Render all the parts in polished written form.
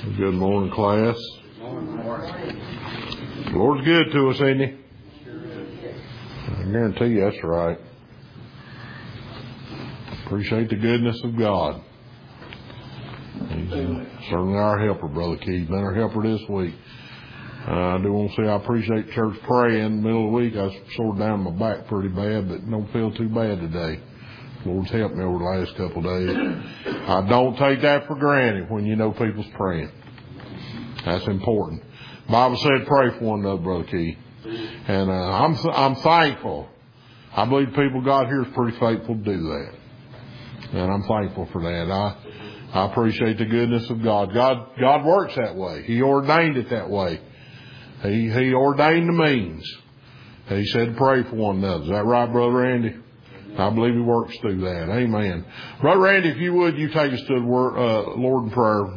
Good morning, class. The Lord's good to us, ain't He? I guarantee you that's right. Appreciate the goodness of God. He's certainly our helper, Brother Keith. Been our helper this week. I do want to say I appreciate church praying. In the middle of the week, I was sort of down my back pretty bad, but don't feel too bad today. Lord's helped me over the last couple of days. I don't take that for granted when you know people's praying. That's important. The Bible said pray for one another, Brother Keith. And I'm thankful. I believe people God here is pretty faithful to do that. And I'm thankful for that. I appreciate the goodness of God. God works that way. He ordained it that way. He ordained the means. He said pray for one another. Is that right, Brother Randy? I believe He works through that. Amen. Brother Randy, if you would, you take us to the Lord in prayer.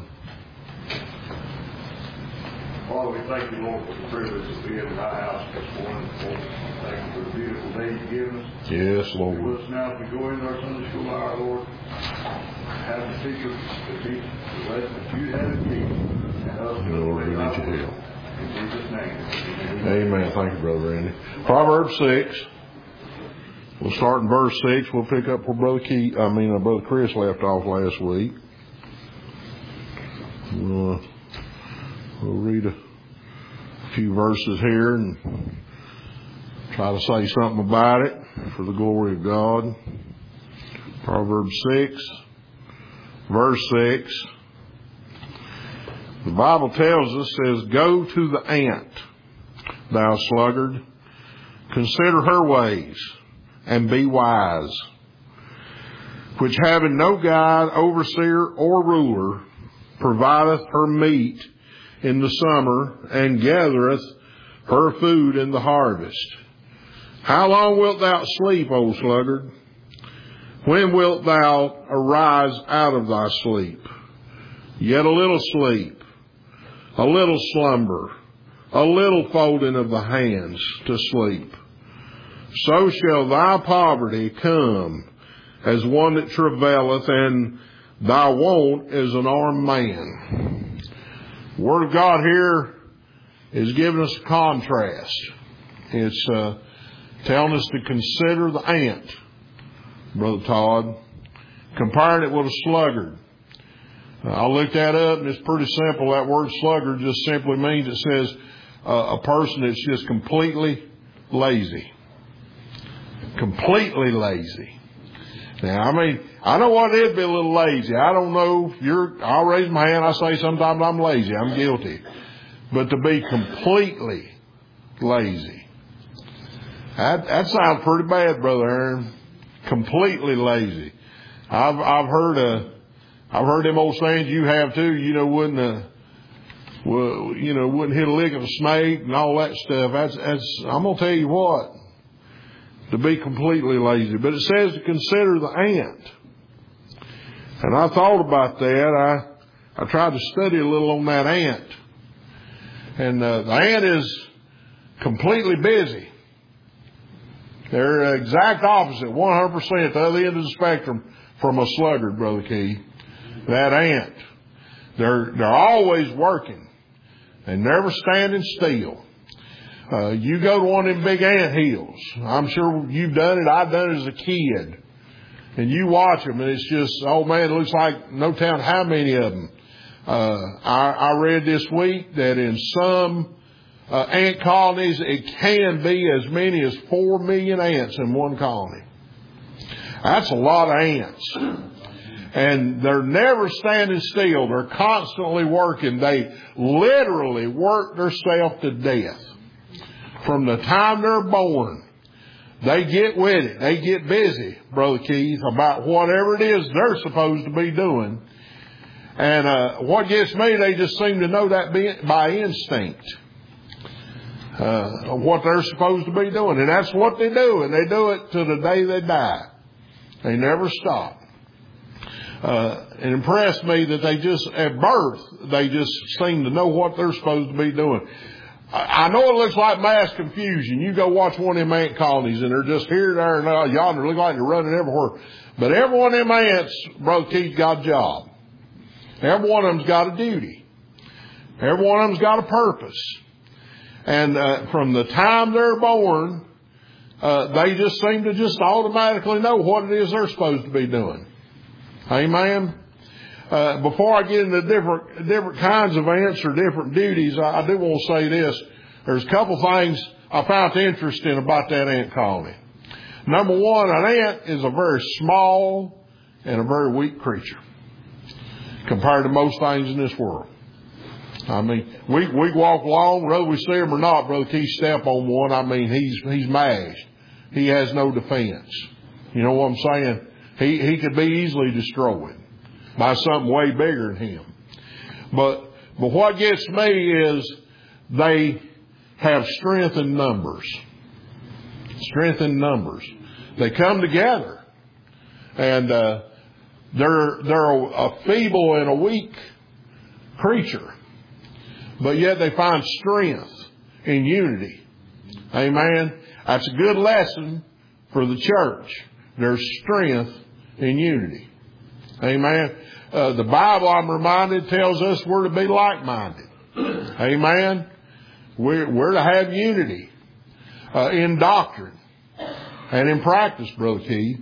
Father, we thank you, Lord, for the privilege of being in thy house this morning. Lord, thank you for the beautiful day you've given us. Yes, Lord. Be with us now as we go into our Sunday school hour, Lord. Have the teacher to teach the lesson that you had to teach. And us to Lord, we need your help. In Jesus' name. Amen. Thank you, Brother Randy. Proverbs 6. We'll start in verse 6. We'll pick up where Brother Chris left off last week. We'll read a few verses here and try to say something about it for the glory of God. Proverbs 6, verse 6. The Bible tells us, says, "Go to the ant, thou sluggard, consider her ways, and be wise, which having no guide, overseer, or ruler, provideth her meat in the summer, and gathereth her food in the harvest. How long wilt thou sleep, O sluggard? When wilt thou arise out of thy sleep? Yet a little sleep, a little slumber, a little folding of the hands to sleep. So shall thy poverty come as one that travaileth, and thy want as an armed man." The Word of God here is giving us a contrast. It's telling us to consider the ant, Brother Todd, comparing it with a sluggard. I looked that up, and it's pretty simple. That word sluggard just simply means, it says a person that's just completely lazy. Completely lazy. Now, I know what it is to be a little lazy. I don't know if I'll raise my hand. I say sometimes I'm lazy. I'm guilty. But to be completely lazy. That sounds pretty bad, Brother Aaron. Completely lazy. I've heard them old sayings you have too. Wouldn't hit a lick of a snake and all that stuff. I'm gonna tell you what. To be completely lazy. But it says to consider the ant. And I thought about that. I tried to study a little on that ant. And the ant is completely busy. They're exact opposite, 100% the other end of the spectrum from a sluggard, Brother Key. That ant. They're always working. They're never standing still. You go to one of them big ant hills. I'm sure you've done it. I've done it as a kid. And you watch them, and it's just, oh man, it looks like no telling how many of them. I read this week that in some ant colonies, it can be as many as 4 million ants in one colony. That's a lot of ants. And they're never standing still. They're constantly working. They literally work themselves to death. From the time they're born, they get with it. They get busy, Brother Keith, about whatever it is they're supposed to be doing. And what gets me, they just seem to know that by instinct, what they're supposed to be doing. And that's what they do. And they do it to the day they die. They never stop. It impressed me that they just, at birth, they just seem to know what they're supposed to be doing. I know it looks like mass confusion. You go watch one of them ant colonies and they're just here, there, and yonder. Look like they're running everywhere. But every one of them ants, Brother Keith, got a job. Every one of them's got a duty. Every one of them's got a purpose. And from the time they're born, they just seem to just automatically know what it is they're supposed to be doing. Amen. Before I get into different kinds of ants or different duties, I do want to say this. There's a couple things I found interesting about that ant colony. Number one, an ant is a very small and a very weak creature compared to most things in this world. I mean, we walk along, whether we see him or not, Brother Keith, step on one. I mean, he's mashed. He has no defense. You know what I'm saying? He could be easily destroyed by something way bigger than him. But what gets me is they have strength in numbers. Strength in numbers. They come together, and they're a feeble and a weak creature, but yet they find strength in unity. Amen. That's a good lesson for the church. There's strength in unity. Amen. The Bible, I'm reminded, tells us we're to be like-minded. Amen. We're to have unity in doctrine and in practice, Brother Keith.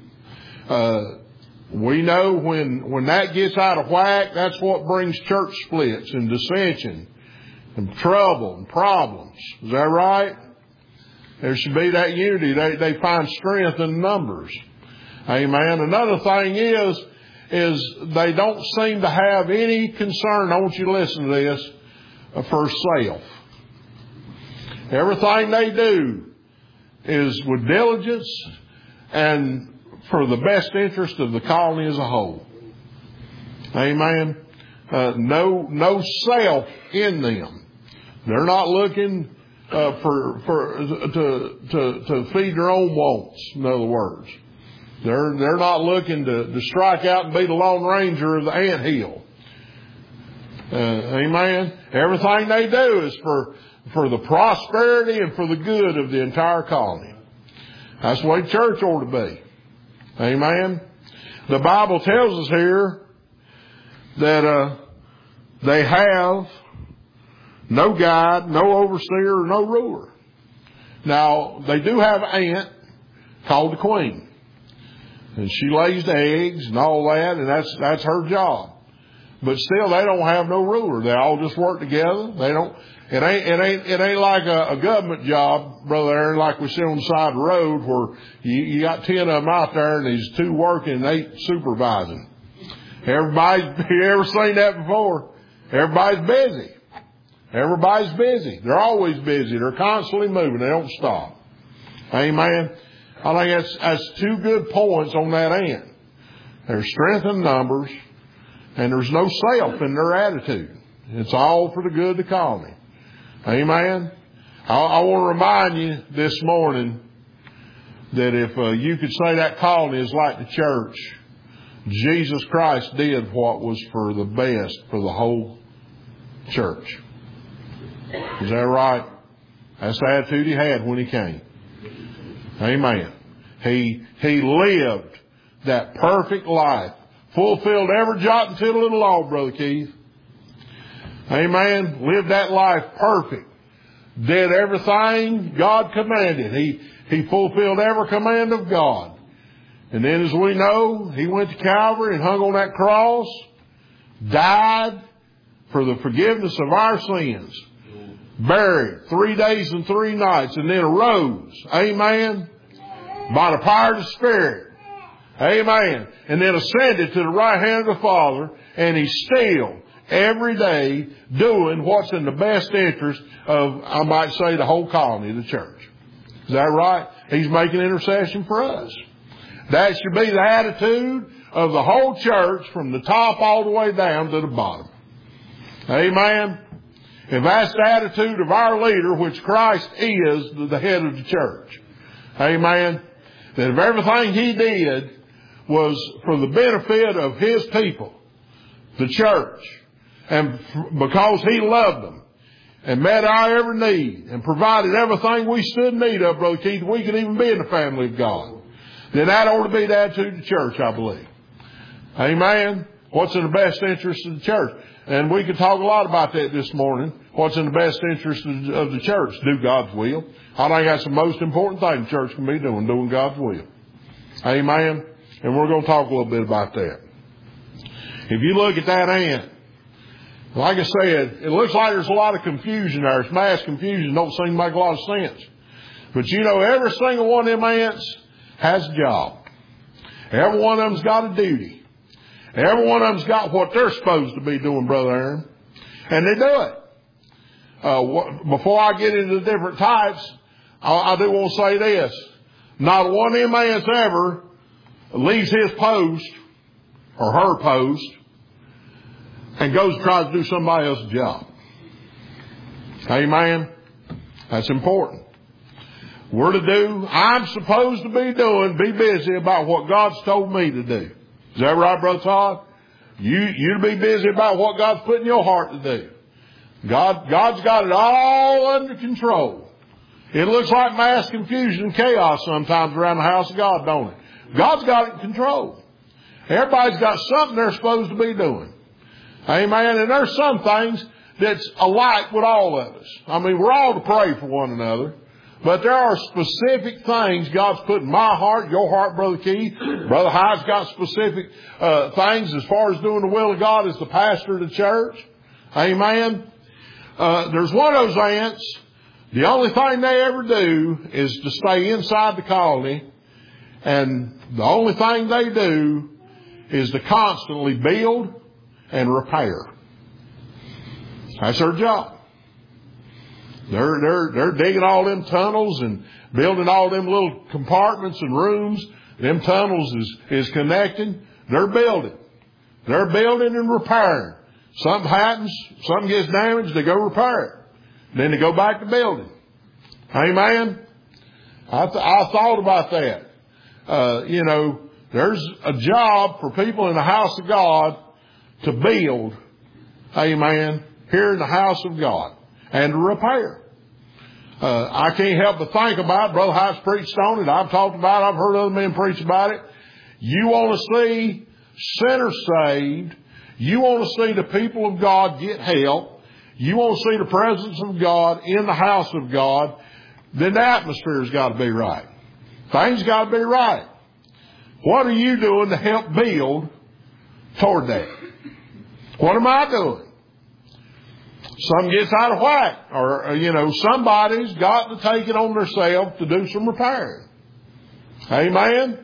We know when that gets out of whack, that's what brings church splits and dissension and trouble and problems. Is that right? There should be that unity. They find strength in numbers. Amen. Another thing is they don't seem to have any concern, I want you to listen to this, for self. Everything they do is with diligence and for the best interest of the colony as a whole. Amen. No self in them. They're not looking to feed their own wants. In other words, they're not looking to strike out and be the Lone Ranger of the anthill. Amen. Everything they do is for the prosperity and for the good of the entire colony. That's the way church ought to be. Amen. The Bible tells us here that they have no guide, no overseer, no ruler. Now, they do have an ant called the queen. And she lays the eggs and all that, and that's her job. But still, they don't have no ruler. They all just work together. They don't. It ain't like a government job, Brother Aaron, like we see on the side of the road where you got 10 of them out there and there's 2 working and 8 supervising. You ever seen that before? Everybody's busy. Everybody's busy. They're always busy. They're constantly moving. They don't stop. Amen. I think that's 2 good points on that ant. There's strength in numbers, and there's no self in their attitude. It's all for the good of the colony. Amen. I want to remind you this morning that if you could say that colony is like the church, Jesus Christ did what was for the best for the whole church. Is that right? That's the attitude he had when he came. Amen. He lived that perfect life, fulfilled every jot and tittle of the law, Brother Keith. Amen. Lived that life perfect. Did everything God commanded. He fulfilled every command of God. And then, as we know, he went to Calvary and hung on that cross, died for the forgiveness of our sins, buried 3 days and 3 nights, and then arose. Amen. By the power of the Spirit. Amen. And then ascended to the right hand of the Father, and he's still every day doing what's in the best interest of, I might say, the whole colony of the church. Is that right? He's making intercession for us. That should be the attitude of the whole church from the top all the way down to the bottom. Amen. If that's the attitude of our leader, which Christ is the head of the church. Amen. That if everything he did was for the benefit of his people, the church, and because he loved them and met our every need and provided everything we stood in need of, Brother Keith, we could even be in the family of God, then that ought to be the attitude of the church, I believe. Amen. What's in the best interest of the church? And we could talk a lot about that this morning. What's in the best interest of the church? Do God's will. I think that's the most important thing the church can be doing God's will. Amen? And we're going to talk a little bit about that. If you look at that ant, like I said, it looks like there's a lot of confusion there. It's mass confusion. Don't seem to make a lot of sense. But you know, every single one of them ants has a job. Every one of them's got a duty. Every one of them's got what they're supposed to be doing, Brother Aaron. And they do it. Before I get into the different types, I do want to say this. Not one of them ants ever leaves his post or her post and goes and tries to do somebody else's job. Amen? That's important. We're to do, I'm supposed to be busy about what God's told me to do. Is that right, Brother Todd? You to be busy about what God's put in your heart to do. God's got it all under control. It looks like mass confusion and chaos sometimes around the house of God, don't it? God's got it in control. Everybody's got something they're supposed to be doing. Amen. And there's some things that's alike with all of us. I mean, we're all to pray for one another. But there are specific things God's put in my heart, your heart, Brother Keith. Brother Hyde's got specific things as far as doing the will of God as the pastor of the church. Amen. There's one of those ants. The only thing they ever do is to stay inside the colony. And the only thing they do is to constantly build and repair. That's their job. They're digging all them tunnels and building all them little compartments and rooms. Them tunnels is connecting. They're building. They're building and repairing. Something happens, something gets damaged, they go repair it. Then they go back to building. Amen? I thought about that. You know, there's a job for people in the house of God to build, amen, here in the house of God. And to repair. I can't help but think about it. Brother Hyde's preached on it. I've talked about it. I've heard other men preach about it. You want to see sinners saved. You want to see the people of God get help. You want to see the presence of God in the house of God. Then the atmosphere's got to be right. Things got to be right. What are you doing to help build toward that? What am I doing? Something gets out of whack. Or, you know, somebody's got to take it on themselves to do some repairing. Amen?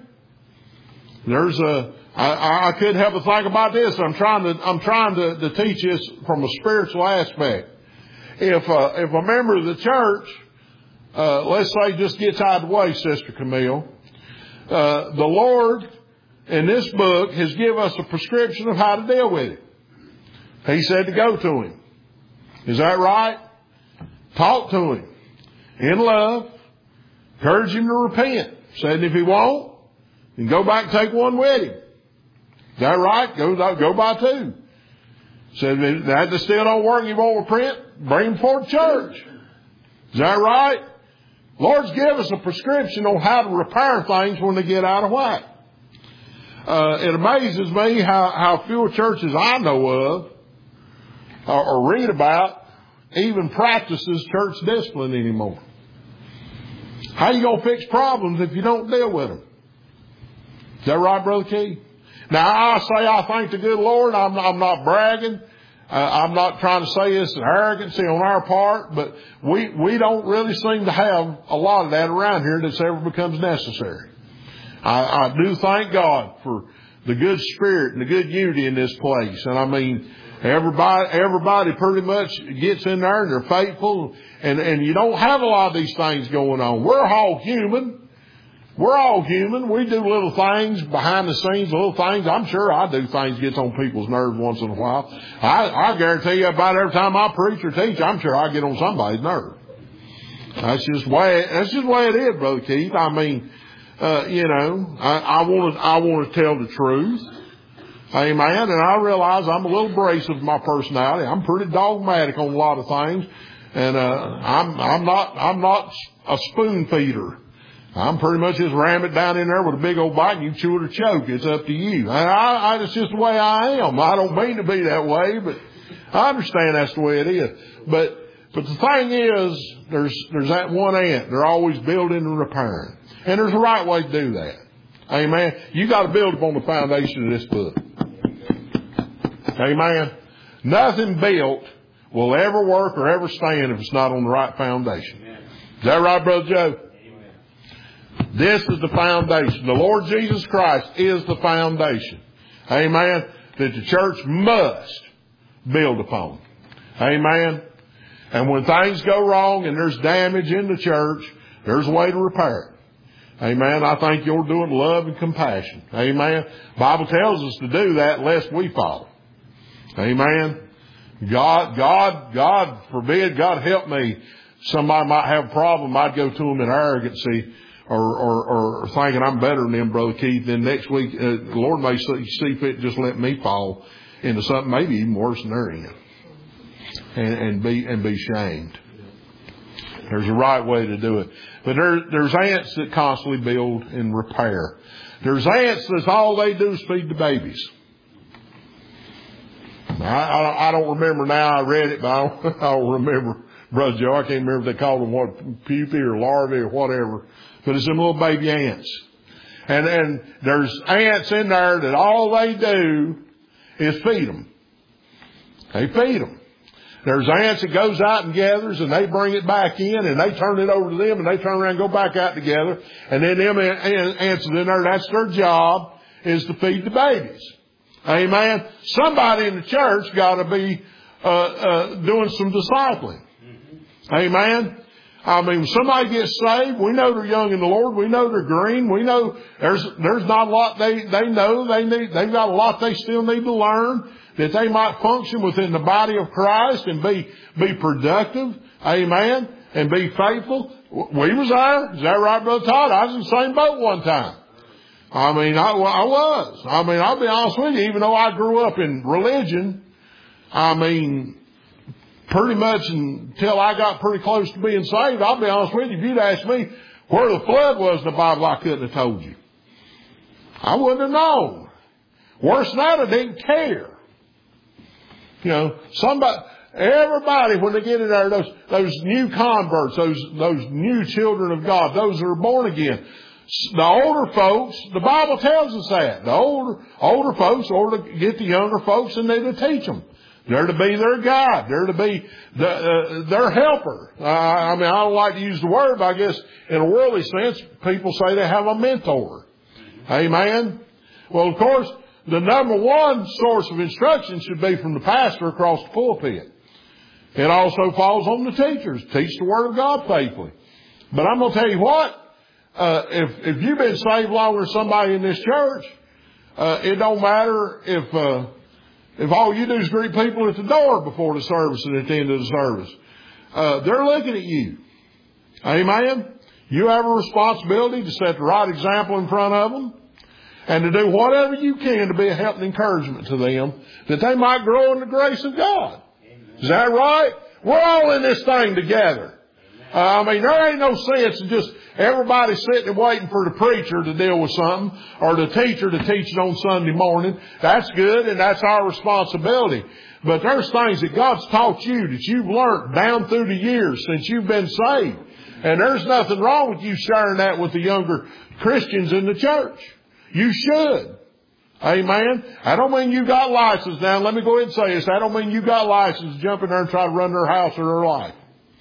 I couldn't help but think about this. I'm trying to teach this from a spiritual aspect. If a member of the church, let's say just gets out of the way, Sister Camille, the Lord in this book has given us a prescription of how to deal with it. He said to go to him. Is that right? Talk to him in love. Encourage him to repent. Said if he won't, then go back and take one with him. Is that right? Go by two. Said if that still don't work, you won't repent, bring him before the church. Is that right? Lord's given us a prescription on how to repair things when they get out of whack. It amazes me how few churches I know of or read about even practices church discipline anymore. How you going to fix problems if you don't deal with them? Is that right, Brother Keith? Now, I say I thank the good Lord. I'm not bragging. I'm not trying to say this in arrogancy on our part, but we don't really seem to have a lot of that around here that's ever becomes necessary. I do thank God for the good spirit and the good unity in this place. And I mean, everybody pretty much gets in there and they're faithful. And you don't have a lot of these things going on. We're all human. We're all human. We do little things behind the scenes, little things. I'm sure I do things that gets on people's nerves once in a while. I guarantee you about every time I preach or teach, I'm sure I get on somebody's nerve. That's just the way it is, Brother Keith. I mean, you know, I want to tell the truth. Amen. And I realize I'm a little abrasive in my personality. I'm pretty dogmatic on a lot of things. And I'm not a spoon feeder. I'm pretty much just ram it down in there with a big old bite and you chew it or choke. It's up to you. It's just the way I am. I don't mean to be that way, but I understand that's the way it is. But the thing is, there's that one ant. They're always building and repairing. And there's a right way to do that. Amen. You got to build upon the foundation of this book. Amen. Nothing built will ever work or ever stand if it's not on the right foundation. Is that right, Brother Joe? This is the foundation. The Lord Jesus Christ is the foundation. Amen. That the church must build upon. Amen. And when things go wrong and there's damage in the church, there's a way to repair it. Amen. I think you'll do it in love and compassion. Amen. The Bible tells us to do that lest we fall. Amen. God forbid, God help me. Somebody might have a problem. I'd go to them in arrogancy or thinking I'm better than them, Brother Keith. Then next week, the Lord may see fit just let me fall into something maybe even worse than they're in. And be shamed. There's a right way to do it. But there's ants that constantly build and repair. There's ants that's all they do is feed the babies. I don't remember now. I read it, but I don't remember, Brother Joe. I can't remember if they called them what, pupae or larvae or whatever. But it's them little baby ants. And there's ants in there that all they do is feed them. They feed them. There's ants that goes out and gathers and they bring it back in and they turn it over to them and they turn around and go back out together. And then them ants in there, that's their job, is to feed the babies. Amen. Somebody in the church got to be doing some discipling. Amen. I mean, when somebody gets saved, we know they're young in the Lord. We know they're green. We know there's not a lot they know. They've got a lot they still need to learn, that they might function within the body of Christ and be productive. Amen. And be faithful. We was there. Is that right, Brother Todd? I was in the same boat one time. I mean, I was. I mean, I'll be honest with you, even though I grew up in religion, I mean, pretty much until I got pretty close to being saved, I'll be honest with you, if you'd asked me where the flood was in the Bible, I couldn't have told you. I wouldn't have known. Worse than that, I didn't care. You know, everybody, when they get in there, those new converts, those new children of God, those that are born again, the older folks, the Bible tells us that. The older folks ought to get the younger folks and they're to teach them. They're to be their guide. They're to be their helper. I mean, I don't like to use the word, but I guess in a worldly sense, people say they have a mentor. Amen. Well, of course, the number one source of instruction should be from the pastor across the pulpit. It also falls on the teachers. Teach the Word of God faithfully. But I'm going to tell you what. If you've been saved longer than somebody in this church, it don't matter if all you do is greet people at the door before the service and at the end of the service. They're looking at you. Amen. You have a responsibility to set the right example in front of them and to do whatever you can to be a help and encouragement to them that they might grow in the grace of God. Is that right? We're all in this thing together. I mean, there ain't no sense in just everybody sitting and waiting for the preacher to deal with something or the teacher to teach it on Sunday morning. That's good and that's our responsibility. But there's things that God's taught you that you've learned down through the years since you've been saved. And there's nothing wrong with you sharing that with the younger Christians in the church. You should. Amen. I don't mean you got license now. Let me go ahead and say this. I don't mean you got license to jump in there and try to run their house or their life.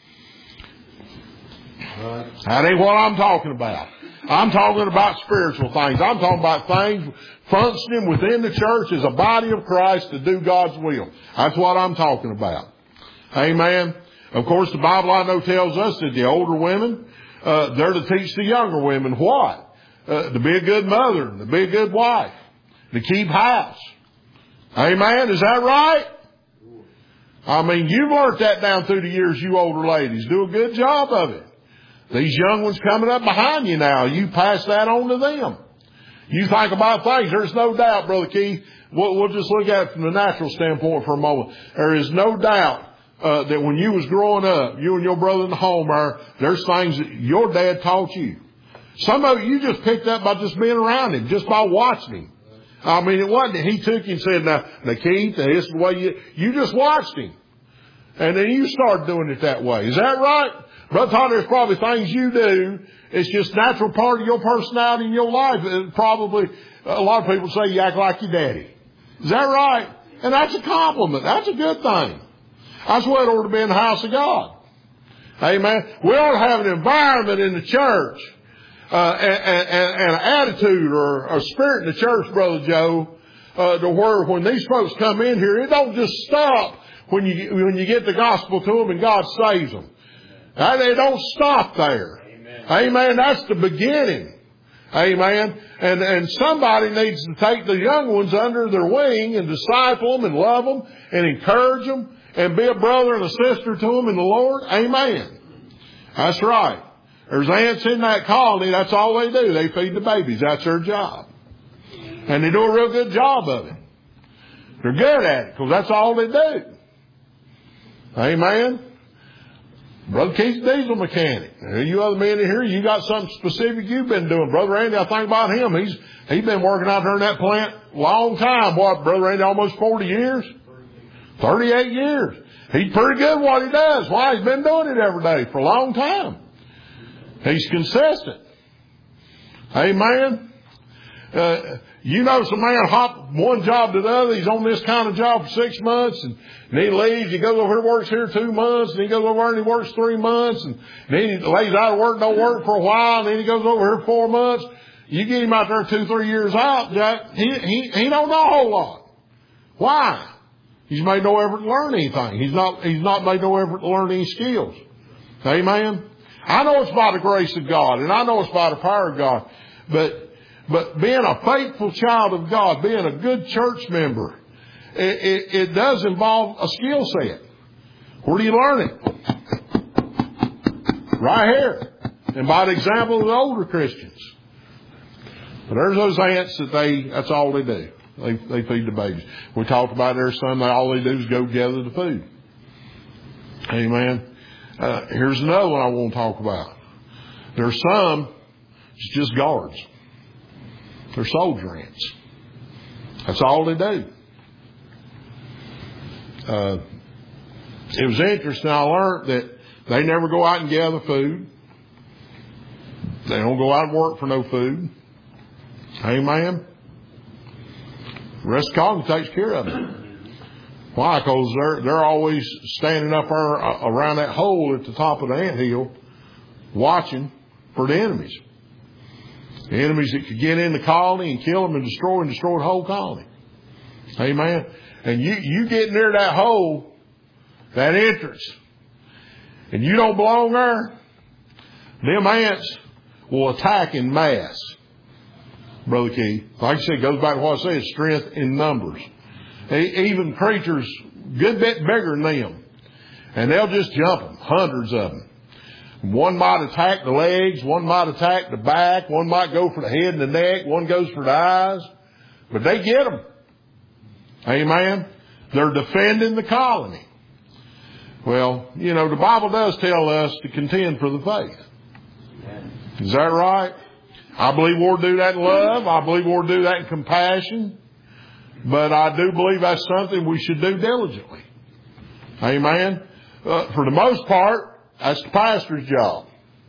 That ain't what I'm talking about. I'm talking about spiritual things. I'm talking about things functioning within the church as a body of Christ to do God's will. That's what I'm talking about. Amen. Of course, the Bible I know tells us that the older women, they're to teach the younger women what? To be a good mother, to be a good wife, to keep house. Amen. Is that right? I mean, you've learned that down through the years, you older ladies. Do a good job of it. These young ones coming up behind you now, you pass that on to them. You think about things. There's no doubt, Brother Keith, we'll just look at it from the natural standpoint for a moment. There is no doubt that when you was growing up, you and your brother in the home, there's things that your dad taught you. Some of you just picked up by just being around him, just by watching him. I mean, it wasn't that he took you and said, now Keith, this is the way you just watched him. And then you started doing it that way. Is that right? Brother Todd, there's probably things you do. It's just natural part of your personality in your life. Probably a lot of people say you act like your daddy. Is that right? And that's a compliment. That's a good thing. That's what it ought to be in the house of God. Amen. We ought to have an environment in the church, and an attitude or a spirit in the church, Brother Joe, to where when these folks come in here, it don't just stop when you get the gospel to them and God saves them. They don't stop there. Amen. That's the beginning. Amen. And somebody needs to take the young ones under their wing and disciple them and love them and encourage them and be a brother and a sister to them in the Lord. Amen. That's right. There's ants in that colony. That's all they do. They feed the babies. That's their job. And they do a real good job of it. They're good at it because that's all they do. Amen. Brother Keith's diesel mechanic. You other men in here, you got something specific you've been doing. Brother Randy, I think about him. He's been working out there in that plant a long time. What, Brother Randy, almost 40 years? 38 years. He's pretty good at what he does. Why? He's been doing it every day for a long time. He's consistent. Amen. You notice a man hop one job to the other. He's on this kind of job for 6 months, and then he leaves. He goes over here, works here 2 months, and he goes over there and he works 3 months, and then he lays out of work, don't work for a while, and then he goes over here 4 months. You get him out there 2-3 years out, Jack, he don't know a whole lot. Why? He's made no effort to learn anything. He's not made no effort to learn any skills. Amen. I know it's by the grace of God, and I know it's by the power of God, but being a faithful child of God, being a good church member, it does involve a skill set. Where do you learn it? Right here. And by the example of the older Christians. But there's those ants that's all they do. They feed the babies. We talked about their son, all they do is go gather the food. Amen. Here's another one I want to talk about. There's some, it's just guards. They're soldier ants. That's all they do. It was interesting. I learned that they never go out and gather food. They don't go out and work for no food. Amen. The rest of the colony takes care of it. Why? Because they're always standing up there around that hole at the top of the anthill, watching for the enemies. The enemies that could get in the colony and kill them and destroy the whole colony. Amen. And you get near that hole, that entrance, and you don't belong there, them ants will attack in mass. Brother Keith, like I said, it goes back to what I said, strength in numbers. Even creatures good bit bigger than them. And they'll just jump them, hundreds of them. One might attack the legs, one might attack the back, one might go for the head and the neck, one goes for the eyes. But they get them. Amen. They're defending the colony. Well, the Bible does tell us to contend for the faith. Is that right? I believe we'll do that in love. I believe we'll do that in compassion. But I do believe that's something we should do diligently. Amen. For the most part, that's the pastor's job.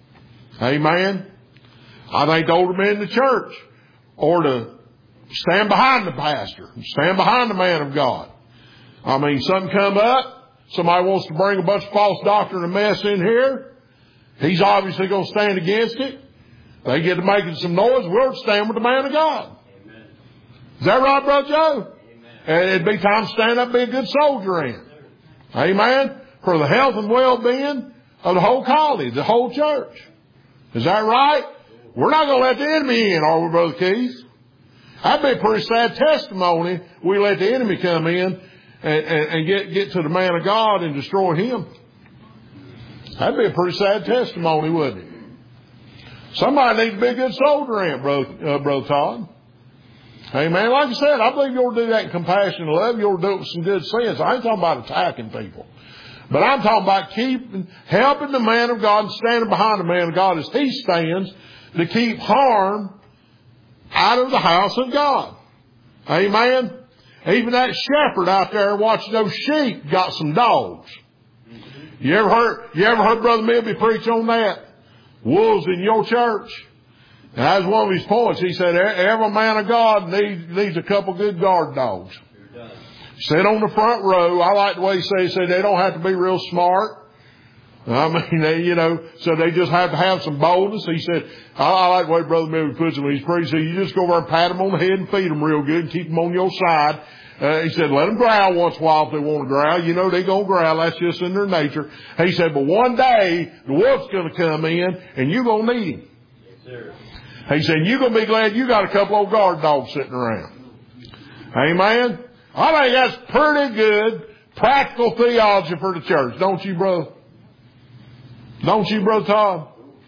Amen. I think the older men in the church ought to stand behind the pastor, stand behind the man of God. I mean, something come up, somebody wants to bring a bunch of false doctrine and mess in here. He's obviously going to stand against it. They get to making some noise. We'll stand with the man of God. Amen. Is that right, Brother Joe? Amen. And it'd be time to stand up and be a good soldier in. Amen. For the health and well-being of the whole colony, the whole church. Is that right? We're not going to let the enemy in, are we, Brother Keith? That'd be a pretty sad testimony. We let the enemy come in and get to the man of God and destroy him. That'd be a pretty sad testimony, wouldn't it? Somebody needs to be a good soldier ant, Brother Todd. Amen. Like I said, I believe you ought to do that in compassion and love. You ought to do it with some good sense. I ain't talking about attacking people. But I'm talking about helping the man of God and standing behind the man of God as he stands to keep harm out of the house of God. Amen. Even that shepherd out there watching those sheep got some dogs. You ever heard Brother Milby preach on that? Wolves in your church? And that was one of his points. He said, every man of God needs a couple good guard dogs. Sit on the front row. I like the way he said they don't have to be real smart. I mean, so they just have to have some boldness. He said, I like the way Brother Milby puts it when he's preaching. You just go over and pat them on the head and feed them real good and keep them on your side. He said, let them growl once in a while if they want to growl. They're going to growl. That's just in their nature. He said, but one day the wolf's going to come in and you're going to need him. Yes, sir. He said, you're going to be glad you got a couple old guard dogs sitting around. Amen. I think that's pretty good practical theology for the church. Don't you, brother? Don't you, Brother Todd?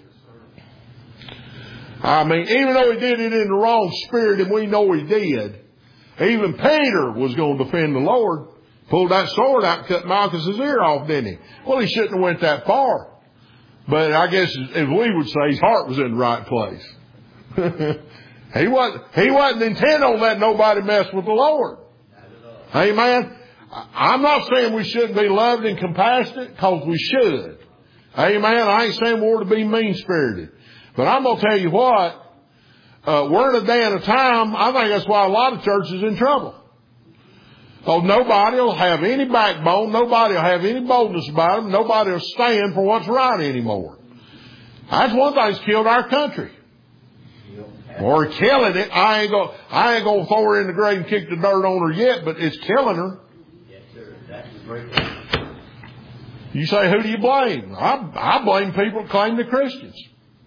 I mean, even though he did it in the wrong spirit, and we know he did, even Peter was going to defend the Lord. Pulled that sword out and cut Malchus' ear off, didn't he? Well, he shouldn't have went that far. But I guess, as we would say, his heart was in the right place. He wasn't intent on letting nobody mess with the Lord. Amen. I'm not saying we shouldn't be loving and compassionate, because we should. Amen. I ain't saying we're to be mean-spirited. But I'm going to tell you what, we're in a day and a time, I think that's why a lot of churches is in trouble. Oh, nobody will have any backbone. Nobody will have any boldness about them. Nobody will stand for what's right anymore. That's one thing that's killed our country. Or killing it. I ain't going to throw her in the grave and kick the dirt on her yet, but it's killing her. Yes, sir. That's a great thing. You say, who do you blame? I blame people that claim they're Christians.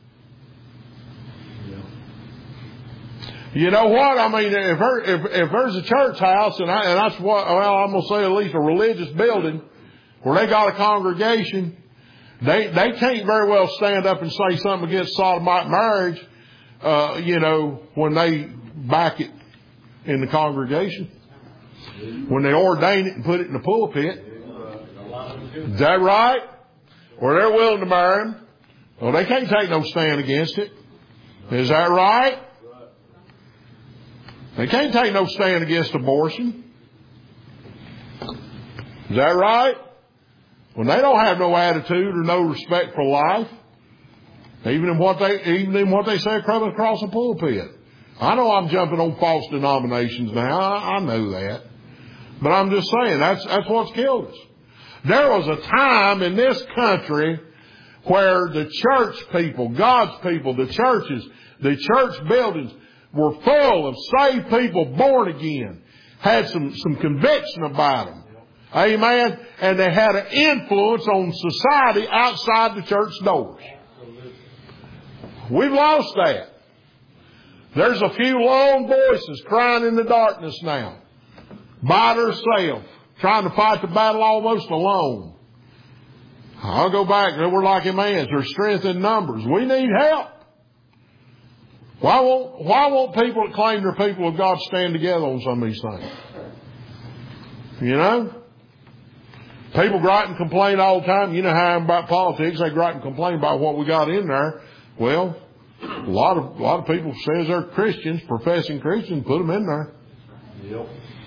You know what? I mean, if there's a church house, and that's what, well, I'm going to say at least a religious building, where they got a congregation, they can't very well stand up and say something against sodomite marriage, when they back it in the congregation. When they ordain it and put it in the pulpit. Is that right? Or they're willing to marry him. Well, they can't take no stand against it. Is that right? They can't take no stand against abortion. Is that right? When they don't have no attitude or no respect for life, even in what they say across the pulpit. I know I'm jumping on false denominations now. I know that. But I'm just saying, that's what's killed us. There was a time in this country where the church people, God's people, the churches, the church buildings were full of saved people born again, had some conviction about them. Amen. And they had an influence on society outside the church doors. We've lost that. There's a few lone voices crying in the darkness now, by themselves, trying to fight the battle almost alone. I'll go back. We're like a man. There's strength in numbers. We need help. Why won't people that claim they're people of God stand together on some of these things? People gripe and complain all the time. You know how I'm about politics. They gripe and complain about what we got in there. Well, a lot of people says they're Christians, professing Christians, put them in there. Yep.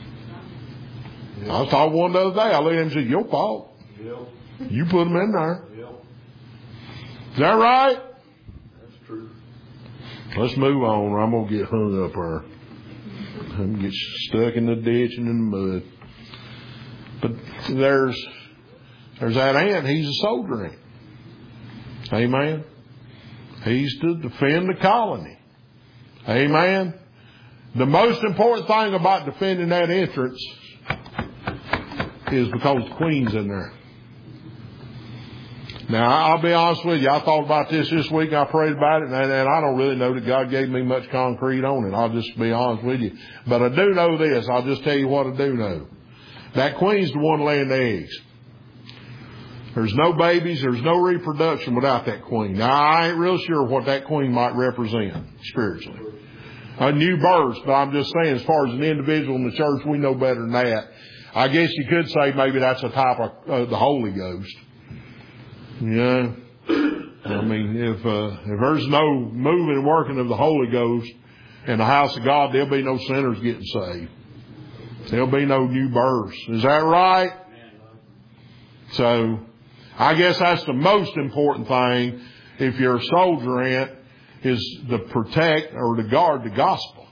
I was talking one the other day. I looked at him and said, your fault. Yep. You put them in there. Yep. Is that right? That's true. Let's move on, or I'm going to get hung up there. I'm going to get stuck in the ditch and in the mud. But there's that ant. He's a soldier ant. Amen. He's to defend the colony. Amen. The most important thing about defending that entrance is because the Queen's in there. Now, I'll be honest with you. I thought about this week. I prayed about it, and I don't really know that God gave me much concrete on it. I'll just be honest with you. But I do know this. I'll just tell you what I do know. That Queen's the one laying the eggs. There's no babies. There's no reproduction without that Queen. Now, I ain't real sure what that Queen might represent spiritually. A new birth, but I'm just saying, as far as an individual in the church, we know better than that. I guess you could say maybe that's a type of the Holy Ghost. Yeah. I mean, if there's no moving and working of the Holy Ghost in the house of God, there'll be no sinners getting saved. There'll be no new births. Is that right? So, I guess that's the most important thing if you're a soldier ant, is to protect or to guard the gospel.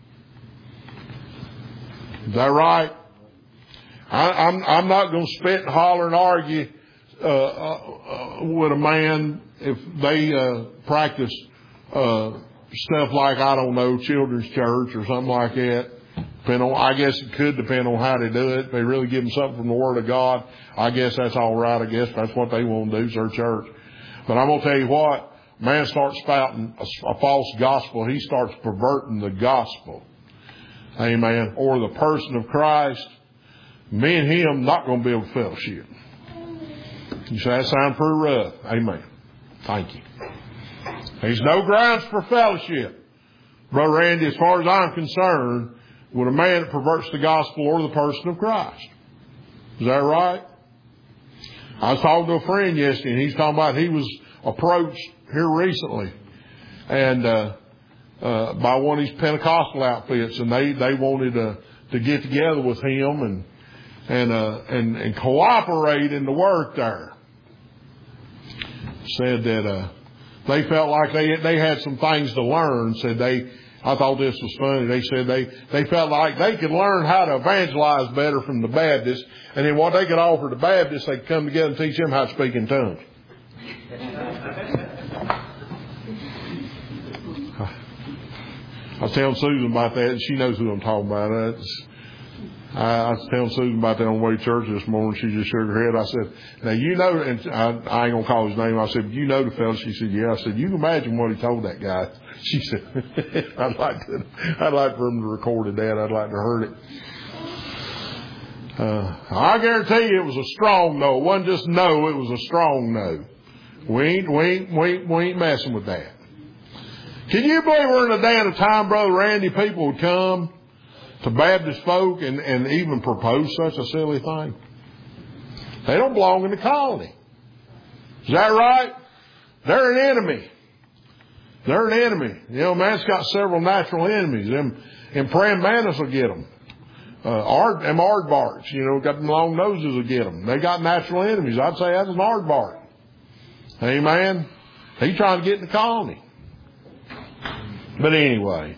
Is that right? I'm not going to spit and holler and argue with a man if they practice stuff like, I don't know, children's church or something like that. I guess it could depend on how they do it. If they really give them something from the Word of God, I guess that's all right. I guess that's what they want to do, is their church. But I'm going to tell you what, man starts spouting a false gospel. He starts perverting the gospel. Amen. Or the person of Christ. Me and him not going to be able to fellowship. You say, that sounds pretty rough. Amen. Thank you. There's no grounds for fellowship, Brother Randy, as far as I'm concerned, with a man that perverts the gospel or the person of Christ. Is that right? I was talking to a friend yesterday, and he's talking about he was approached here recently, and by one of these Pentecostal outfits, and they wanted to get together with him and cooperate in the work there. Said that they felt like they had some things to learn. I thought this was funny. They said they felt like they could learn how to evangelize better from the Baptists, and then what they could offer the Baptists, they could come together and teach them how to speak in tongues. I was telling Susan about that, and she knows who I'm talking about. I was telling Susan about that on the way to church this morning. She just shook her head. I said, now you know, and I ain't going to call his name. I said, you know the fellow? She said, yeah. I said, you can imagine what he told that guy. She said, I'd like for him to record that. I'd like to heard it. I guarantee you it was a strong no. It wasn't just no, it was a strong no. We ain't messing with that. Can you believe we're in a day and a time, Brother Randy, people would come to Baptist folk and even propose such a silly thing? They don't belong in the colony. Is that right? They're an enemy. They're an enemy. You know, man's got several natural enemies. Them praying mantis will get them. Them aardvarks, you know, got them long noses will get them. They got natural enemies. I'd say that's an aardvark. Amen. He's trying to get in the colony. But anyway,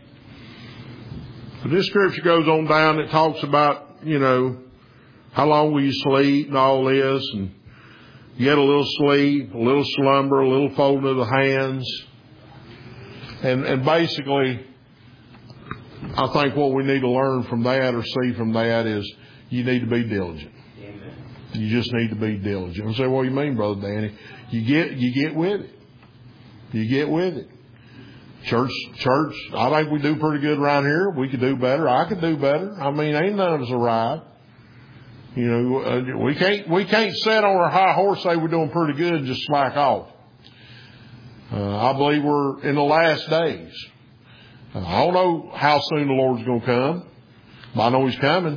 this scripture goes on down. It talks about, you know, how long will you sleep and all this, and get a little sleep, a little slumber, a little folding of the hands. And basically, I think what we need to learn from that or see from that is you need to be diligent. Amen. You just need to be diligent. I say, what do you mean, Brother Danny? You get with it. You get with it. Church, I think we do pretty good around here. We could do better. I could do better. I mean, ain't none of us arrived. You know, we can't sit on our high horse, say we're doing pretty good, and just slack off. I believe we're in the last days. I don't know how soon the Lord's going to come, but I know He's coming.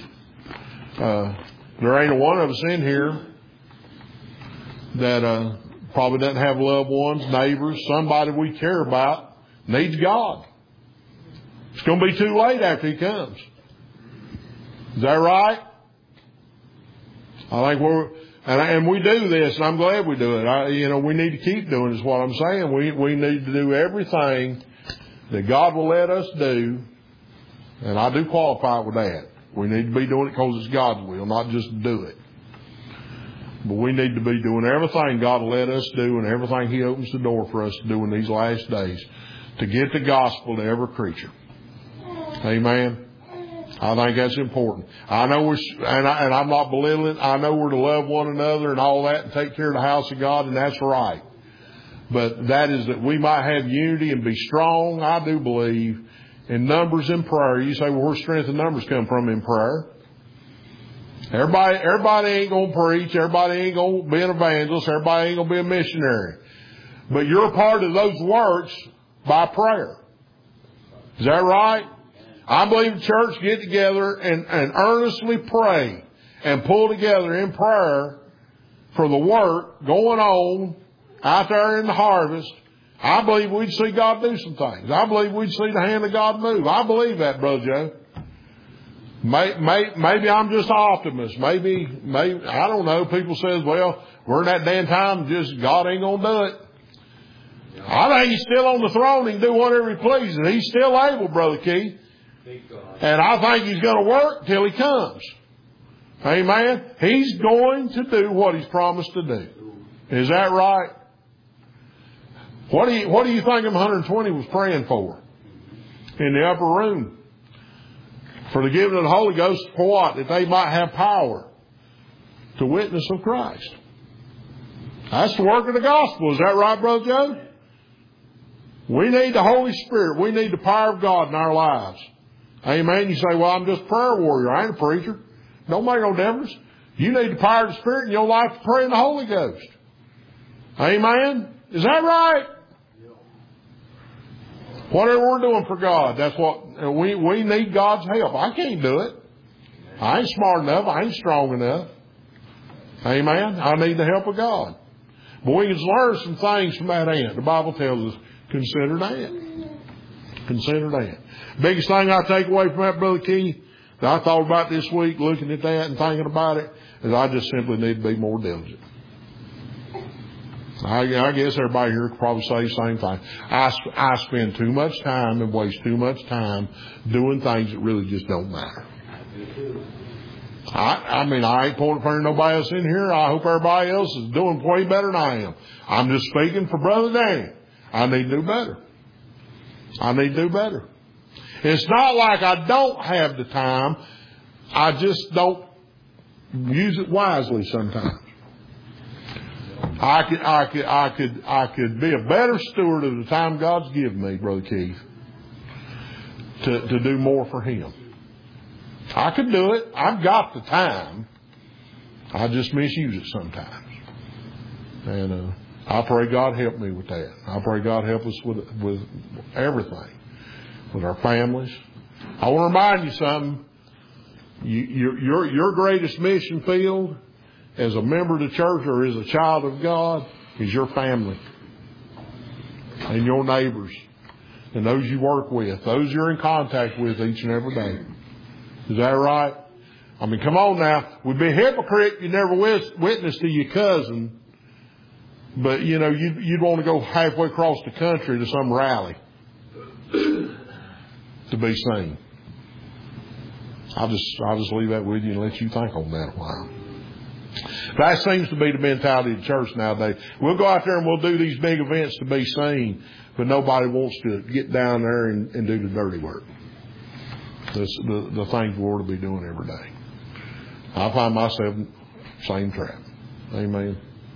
There ain't a one of us in here that probably doesn't have loved ones, neighbors, somebody we care about needs God. It's going to be too late after He comes. Is that right? I think and we do this, and I'm glad we do it. We need to keep doing it, is what I'm saying. We need to do everything that God will let us do, and I do qualify with that. We need to be doing it because it's God's will, not just do it. But we need to be doing everything God will let us do and everything He opens the door for us to do in these last days to get the gospel to every creature. Amen. I think that's important. I know and I'm not belittling. I know we're to love one another and all that and take care of the house of God, and that's right. But that is that we might have unity and be strong. I do believe in numbers and prayer. You say, well, where's strength and numbers come from? In prayer. Everybody ain't going to preach. Everybody ain't going to be an evangelist. Everybody ain't going to be a missionary. But you're a part of those works by prayer. Is that right? I believe the church get together and earnestly pray and pull together in prayer for the work going on out there in the harvest, I believe we'd see God do some things. I believe we'd see the hand of God move. I believe that, Brother Joe. Maybe I'm just an optimist. Maybe, I don't know. People says, well, we're in that damn time, just God ain't going to do it. I think He's still on the throne. He can do whatever He pleases. He's still able, Brother Keith. And I think He's going to work till He comes. Amen. He's going to do what He's promised to do. Is that right? What do you think them 120 was praying for? In the upper room. For the giving of the Holy Ghost, for what? That they might have power to witness of Christ. That's the work of the gospel. Is that right, Brother Joe? We need the Holy Spirit. We need the power of God in our lives. Amen. You say, well, I'm just a prayer warrior. I ain't a preacher. Don't make no difference. You need the power of the Spirit in your life to pray in the Holy Ghost. Amen. Is that right? Whatever we're doing for God, that's what we need God's help. I can't do it. I ain't smart enough. I ain't strong enough. Amen. I need the help of God. But we can learn some things from that ant. The Bible tells us, consider that. Consider that. Biggest thing I take away from that, Brother Keith, that I thought about this week, looking at that and thinking about it, is I just simply need to be more diligent. I guess everybody here could probably say the same thing. I spend too much time and waste too much time doing things that really just don't matter. I mean, I ain't pointing for nobody else in here. I hope everybody else is doing way better than I am. I'm just speaking for Brother Daniel. I need to do better. I need to do better. It's not like I don't have the time. I just don't use it wisely sometimes. I could be a better steward of the time God's given me, Brother Keith, to do more for Him. I could do it. I've got the time. I just misuse it sometimes. And I pray God help me with that. I pray God help us with everything, with our families. I want to remind you something. Your greatest mission field as a member of the church or as a child of God is your family and your neighbors and those you work with, those you're in contact with each and every day. Is that right? I mean, come on now. We'd be a hypocrite if you never witnessed to your cousin, but you know you'd want to go halfway across the country to some rally to be seen. I'll just leave that with you and let you think on that a while. That seems to be the mentality of the church nowadays. We'll go out there and we'll do these big events to be seen, but nobody wants to get down there and do the dirty work. The things we ought to be doing every day. I find myself in the same trap. Amen.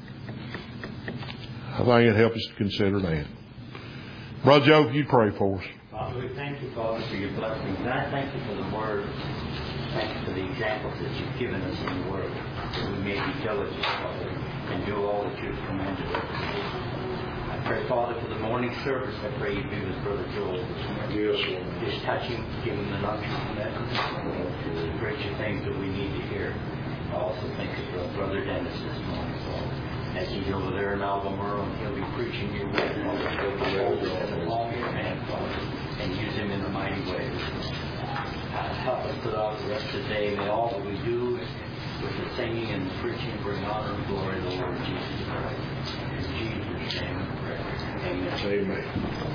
I think it helps us to consider that. Brother Joe, if you pray for us. Father, we thank you, Father, for your blessings. And I thank you for the word. Thank you for the examples that you've given us in the word. That we may be diligent, Father, and do all that you've commanded us to do. I pray, Father, for the morning service. I pray you be with Brother Joel this morning. Yes, Lord. Just touch him, give him the unction message, the greater things that we need to hear. I also thank you for Brother Dennis this morning, Father. As he's over there in Albemarle, and he'll be preaching your word, Father. Go hold him in the palm of your hand, Father, and use him in a mighty way. Help us throughout the rest of the day. May all that we do with the singing and the preaching bring honor and glory to the Lord Jesus Christ. In Jesus' name we pray. Amen. Amen.